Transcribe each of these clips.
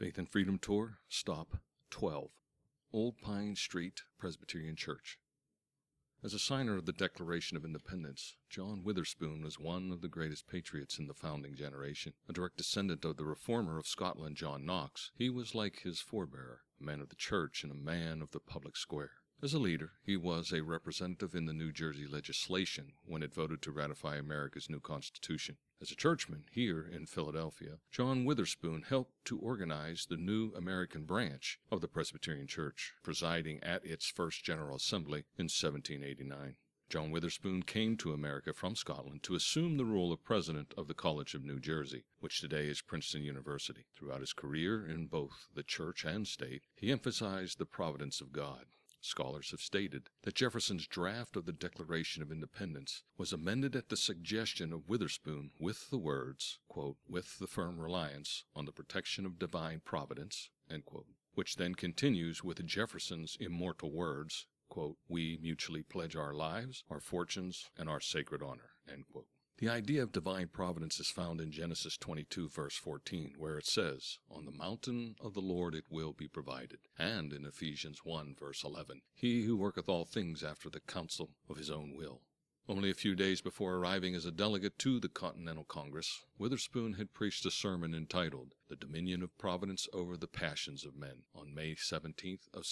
Faith and Freedom Tour, Stop 12, Old Pine Street Presbyterian Church. As a signer of the Declaration of Independence, John Witherspoon was one of the greatest patriots in the founding generation. A direct descendant of the reformer of Scotland, John Knox, he was like his forebearer, a man of the church and a man of the public square. As a leader, he was a representative in the New Jersey legislation when it voted to ratify America's new Constitution. As a churchman here in Philadelphia, John Witherspoon helped to organize the new American branch of the Presbyterian Church, presiding at its first General Assembly in 1789. John Witherspoon came to America from Scotland to assume the role of president of the College of New Jersey, which today is Princeton University. Throughout his career in both the church and state, he emphasized the providence of God. Scholars have stated that Jefferson's draft of the Declaration of Independence was amended at the suggestion of Witherspoon with the words, quote, "with the firm reliance on the protection of divine providence," end quote, which then continues with Jefferson's immortal words, quote, "we mutually pledge our lives, our fortunes, and our sacred honor," end quote. The idea of divine providence is found in Genesis 22, verse 14, where it says, "On the mountain of the Lord it will be provided," and in Ephesians 1, verse 11, "He who worketh all things after the counsel of his own will." Only a few days before arriving as a delegate to the Continental Congress, Witherspoon had preached a sermon entitled, "The Dominion of Providence over the Passions of Men," on May 17th of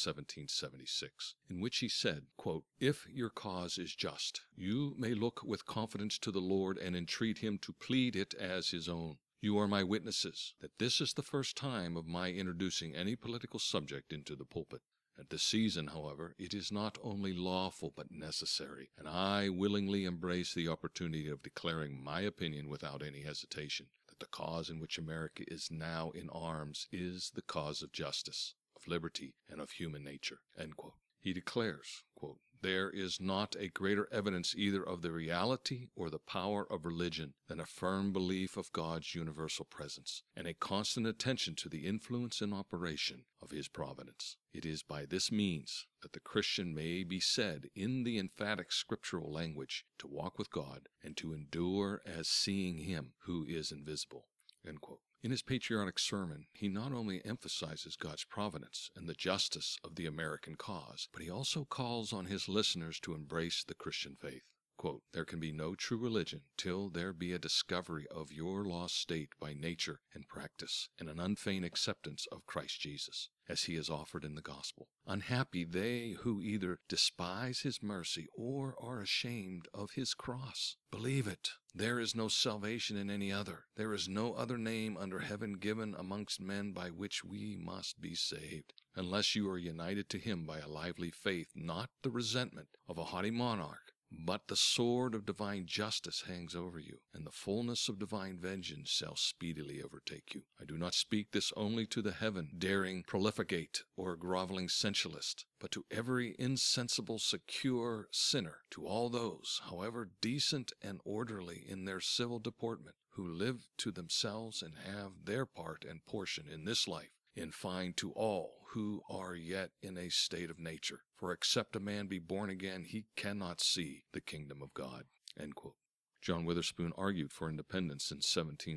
1776, in which he said, quote, "If your cause is just, you may look with confidence to the Lord and entreat him to plead it as his own. You are my witnesses that this is the first time of my introducing any political subject into the pulpit. At this season, however, it is not only lawful but necessary, and I willingly embrace the opportunity of declaring my opinion without any hesitation, that the cause in which America is now in arms is the cause of justice, of liberty, and of human nature," end quote. He declares, quote, "There is not a greater evidence either of the reality or the power of religion than a firm belief of God's universal presence, and a constant attention to the influence and operation of his providence. It is by this means that the Christian may be said, in the emphatic scriptural language, to walk with God and to endure as seeing him who is invisible," end quote. In his patriotic sermon, he not only emphasizes God's providence and the justice of the American cause, but he also calls on his listeners to embrace the Christian faith. Quote, "There can be no true religion till there be a discovery of your lost state by nature and practice, and an unfeigned acceptance of Christ Jesus, as he is offered in the gospel. Unhappy they who either despise his mercy or are ashamed of his cross. Believe it. There is no salvation in any other. There is no other name under heaven given amongst men by which we must be saved, unless you are united to him by a lively faith, not the resentment of a haughty monarch. But the sword of divine justice hangs over you, and the fullness of divine vengeance shall speedily overtake you. I do not speak this only to the heaven-daring profligate or groveling sensualist, but to every insensible, secure sinner, to all those, however decent and orderly in their civil deportment, who live to themselves and have their part and portion in this life. In fine, to all who are yet in a state of nature. For except a man be born again, he cannot see the kingdom of God." End quote. John Witherspoon argued for independence in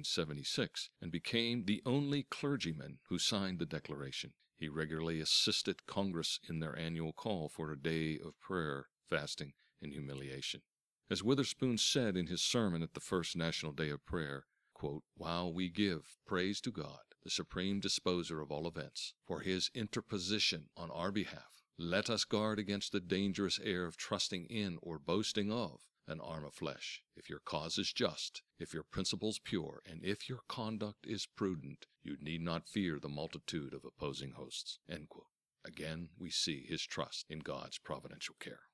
1776 and became the only clergyman who signed the Declaration. He regularly assisted Congress in their annual call for a day of prayer, fasting, and humiliation. As Witherspoon said in his sermon at the first National Day of Prayer, quote, "While we give praise to God, the supreme disposer of all events, for his interposition on our behalf, let us guard against the dangerous error of trusting in or boasting of an arm of flesh. If your cause is just, if your principles pure, and if your conduct is prudent, you need not fear the multitude of opposing hosts." End quote. Again, we see his trust in God's providential care.